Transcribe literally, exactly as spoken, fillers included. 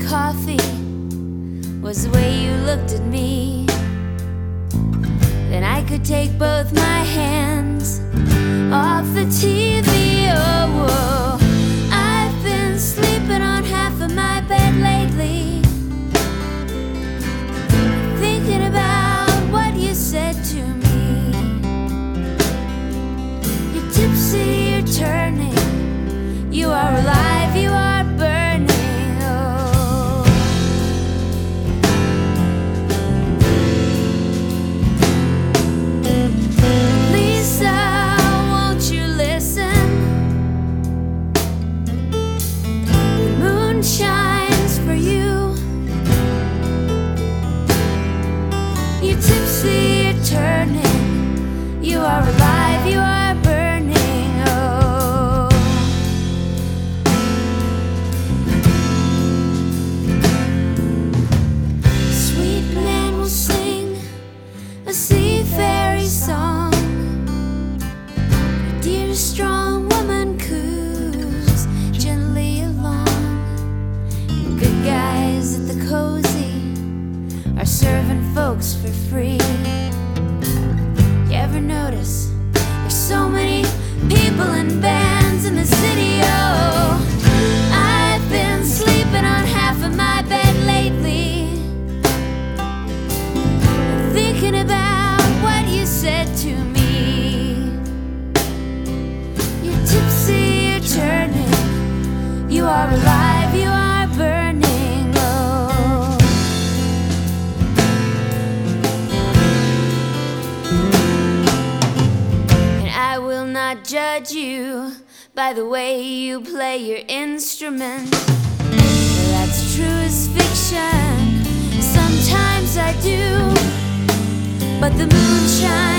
coffee was the way you looked at me, then I could take both my hands off the T V. Oh, whoa. I've been sleeping on half of my bed lately, thinking about what you said to me. You're tipsy, you're turning, you are alive, you are burning. Oh. Lisa, won't you listen? The moon shines for you. You're tipsy, you're turning, you are alive, you are burning. Oh. Sweet man will sing a seafaring song, a dear strong woman coos gently along, and good guys at the cozy are serving folks for free. You ever notice there's so many people in bands in the city? Oh, I've been sleeping on half of my bed lately, thinking about what you said to me. You're tipsy, you're turning, you are alive, you are burning. Oh. And I will not judge you by the way you play your instrument. That's true as fiction, sometimes I do, but the moonshine